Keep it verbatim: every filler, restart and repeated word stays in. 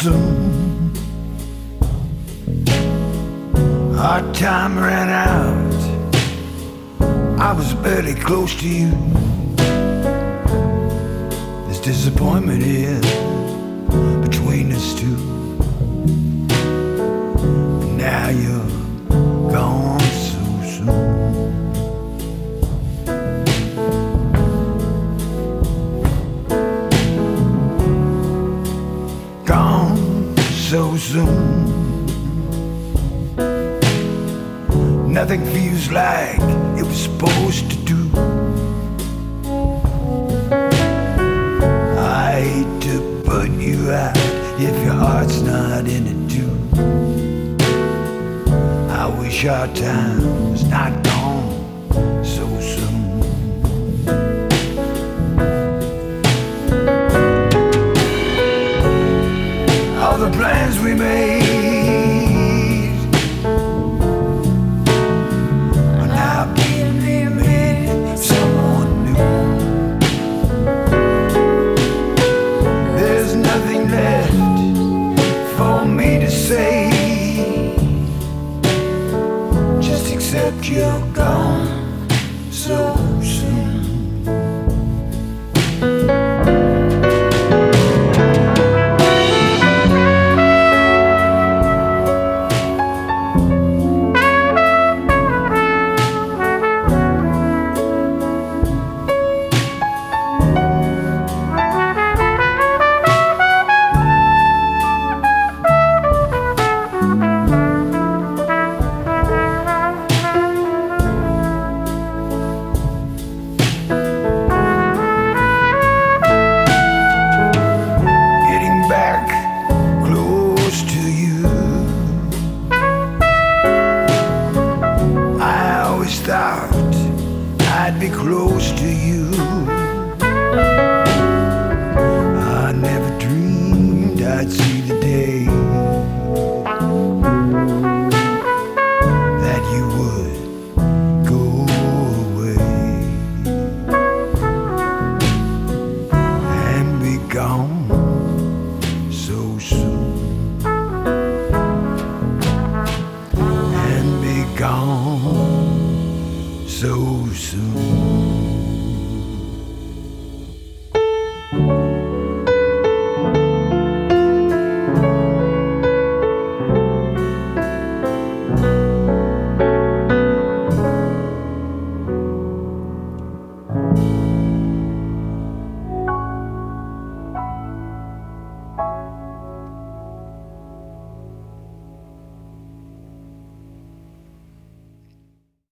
soon. Our time ran out. I was barely close to you. There's disappointment here between us two. But now you're gone so soon. Gone so soon. Nothing feels like it was supposed to do. I hate to put you out if your heart's not in it too. I wish our time was not gone so soon. All the plans we made are now being remade of someone new. There's nothing left for me to say, just accept you're gone so soon. I'd be close to you. I never dreamed I'd see the day that you would go away and be gone so soon, and be gone so soon.